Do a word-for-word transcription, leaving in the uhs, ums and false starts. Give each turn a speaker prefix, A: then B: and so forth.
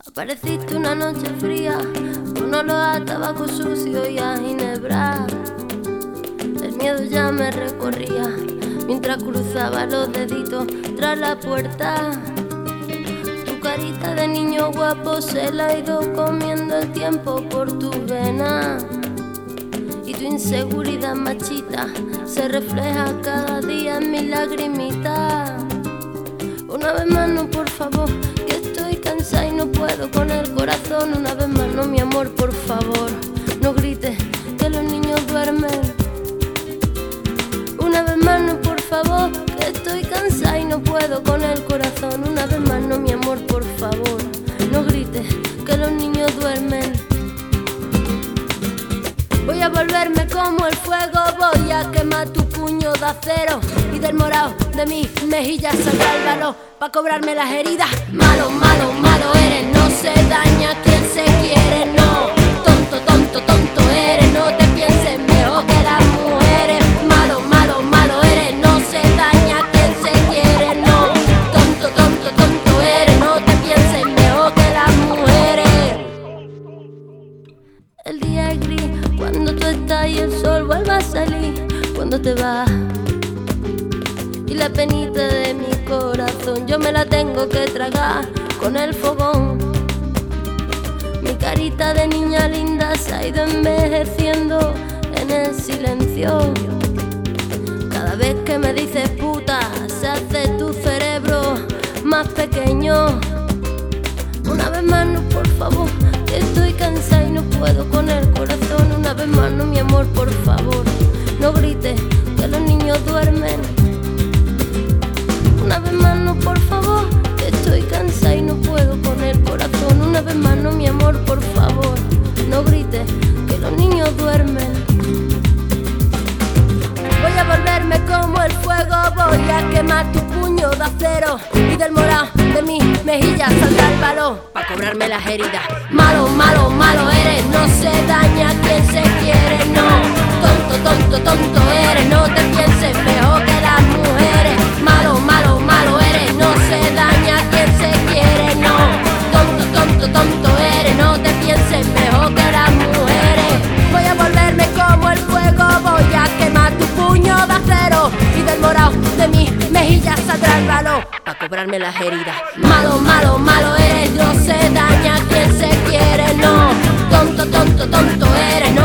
A: Apareciste una noche fría, con olor a tabaco sucio y a ginebra. El miedo ya me recorría mientras cruzaba los deditos tras la puerta. Tu carita de niño guapo se la ha ido comiendo el tiempo por tus venas. Y tu inseguridad machita se refleja cada día en mis lagrimitas. Una vez más no, por favor, que estoy cansada y no puedo con el corazón. Una vez más no, mi amor, por favor, no grites que los niños duermen. Una vez más no, por favor, que estoy cansada y no puedo con el corazón. Una vez más no, mi amor, por favor, no grites que los niños duermen. Voy a volverme como el fuego, voy a quemar tu puño de acero y del morado de mis mejillas saldrá el valor pa' cobrarme las heridas. Malo, malo, malo eres, no se daña quien se quiere, no. Tonto, tonto, tonto eres, no te pienses mejor que las mujeres. Malo, malo, malo eres, no se daña quien se quiere, no. Tonto, tonto, tonto eres, no te pienses mejor que las mujeres. El día es gris cuando tú estás y el sol vuelve a salir cuando te vas. Y la penita de mi corazón yo me la tengo que tragar con el fogón. Mi carita de niña linda se ha ido envejeciendo en el silencio. Cada vez que me dices puta se hace tu cerebro más pequeño. Una vez más no, por favor, que estoy cansada y no puedo con el corazón. Una vez más no, mi amor, por favor, no grites que los niños duermen. Una vez más no, por favor, que estoy cansada y no puedo con el corazón. Una vez más no, mi amor, por favor, no grites que los niños duermen. Voy a volverme como el fuego, voy a quemar tu puño de acero y del morado de mis mejillas saldrá el valor pa' cobrarme las heridas. Malo, malo, malo eres, no se daña quien se quiere, no. Tonto, tonto, tonto eres, no te pienses mejor que las mujeres. Malo, malo, malo eres, no se daña quien se quiere, no. Tonto, tonto, tonto eres, no te pienses mejor que las mujeres. Voy a volverme como el fuego, voy a quemar tu puño de acero y del morado de mis mejillas saldrá el valor pa' cobrarme las heridas. Malo, malo, malo eres, no se daña quien se quiere, no. Tonto, tonto, tonto eres, no